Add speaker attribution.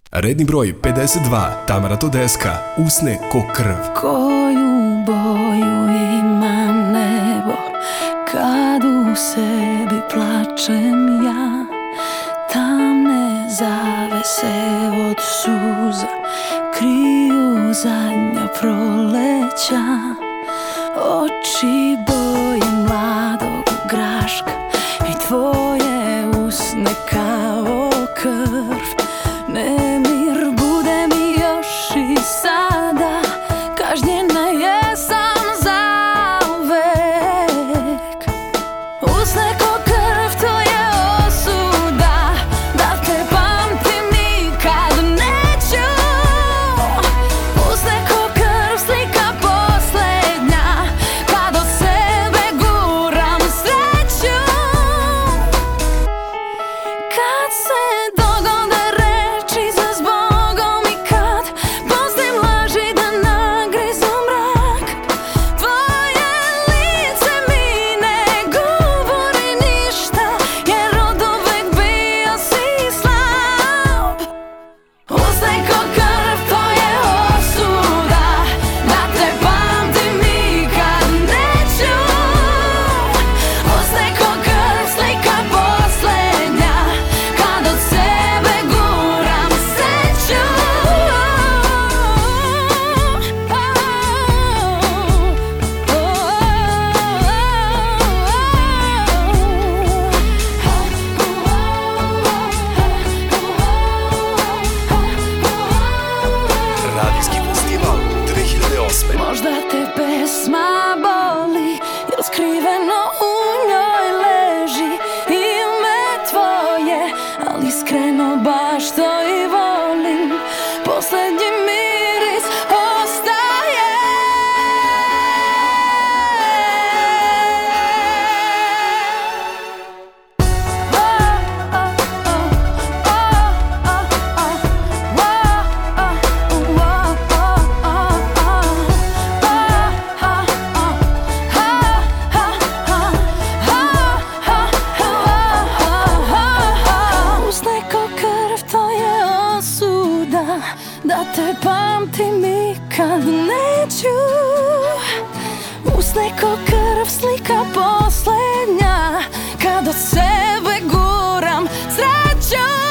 Speaker 1: Redni broj 52, Tamara Todeska, Usne ko krv.
Speaker 2: Koju boju ima nebo kad u sebi plačem ja? Tamne zavese od suza kriju zadnja proleća. Oči boje mladog graška i tvoje usne kao krv. Nemir bude mi još i sada, kažnjena jesam zauvek. Usne ko krv, to je osuda, da te pamtim nikad neću. Usne ko krv, slika posljednja, kad od sebe guram sreću. Kad se dogode reči za zbogom i kad pustim laži da nagrizu mrak, tvoje lice mi ne govori ništa, jer oduvek bio si slab. Usne ko krv, to je osuda, da te pamtim nikad neću. Usne ko krv, slika posljednja, kad od sebe guram sreću.
Speaker 3: Radijski festival 2008.
Speaker 2: Možda te pesma boli, jer skriveno u njoj leži ime tvoje, ali iskreno baš to i volim. Posljednji miris ostaje. Usne ko krv, to je osuda, da te pamtim nikad neću. Usne ko krv, slika posljednja, kad od sebe guram sreću.